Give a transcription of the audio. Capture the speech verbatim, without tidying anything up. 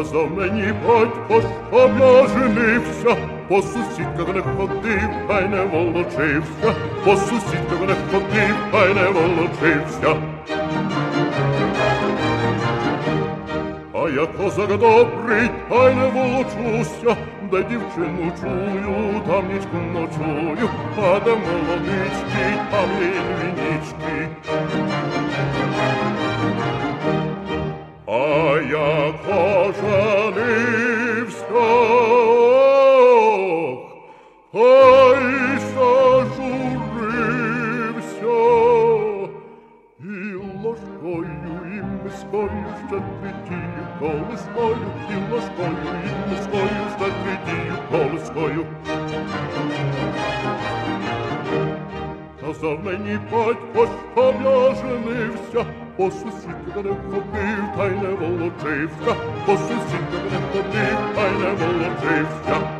Казав мені батько, щоб я женився, по сусідках не ходив, хай не волочився, по сусідках не ходив, хай не волочився. А я козак добрий, хай не волочуся, де дівчину чую, там нічку ночую, а де молодички, там є вінічки. А я оженився, ой, зажурився, і ложкою, і мискою ще третію колискою, і ложкою, і мискою ще третію колискою. Казав мені батько, щоб я женився, по сусідках не ходив, та й не волочився, по сусідках не ходив, та й не волочився.